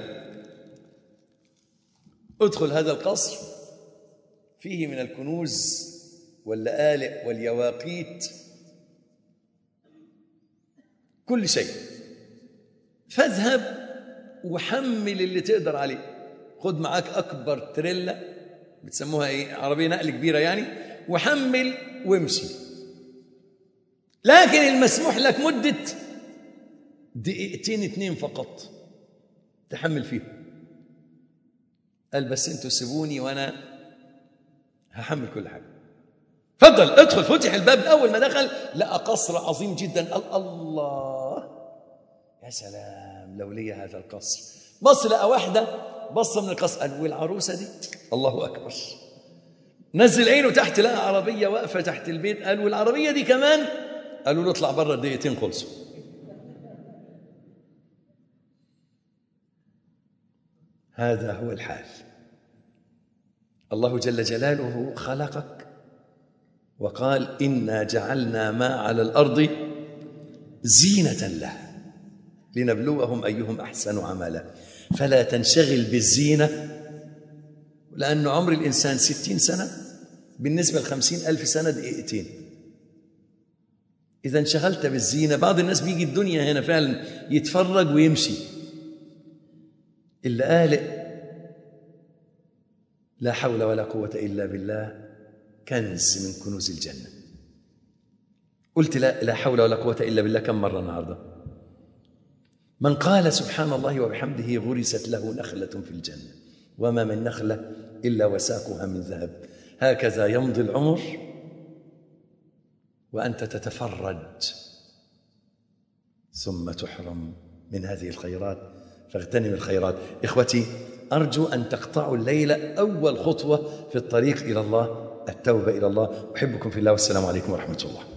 ادخل هذا القصر فيه من الكنوز واللآلئ واليواقيت كل شيء، فاذهب وحمل اللي تقدر عليه، خد معاك أكبر تريلا، بتسموها إيه، عربية نقل كبيرة يعني، وحمل وامشي، لكن المسموح لك مدة 2 دقيقة فقط تحمل فيهم. قال بس انتوا سيبوني وانا هحمل كل حاجة. فضل ادخل. فتح الباب، أول ما دخل لقى قصر عظيم جدا. قال الله يا سلام لو لي هذا القصر. بص لقى واحدة بص من القصر، قال والعروسة دي الله أكبر. نزل عينه تحت لقى عربية واقفة تحت البيت. قال والعربية دي كمان. قالوا له اطلع بره، 2 دقيقة خلصوا. هذا هو الحال. الله جل جلاله خلقك وقال إنا جعلنا ما على الأرض زينة لها لنبلوهم أيهم أحسن عملا. فلا تنشغل بالزينة، لأن عمر الإنسان 60 سنة بالنسبة ل50,000 سنة 2 دقيقة. إذا انشغلت بالزينة، بعض الناس بيجي الدنيا هنا فعلا يتفرج ويمشي. اللي قال لا حول ولا قوة إلا بالله كنز من كنوز الجنة. قلت لا حول ولا قوة إلا بالله كم مرة النهاردة؟ من قال سبحان الله وبحمده غرست له نخلة في الجنة وما من نخلة إلا وساقها من ذهب. هكذا يمضي العمر وأنت تتفرج ثم تحرم من هذه الخيرات. فاغتنم الخيرات. إخوتي، أرجو أن تقطعوا الليلة أول خطوة في الطريق إلى الله، التوبة إلى الله. أحبكم في الله والسلام عليكم ورحمة الله.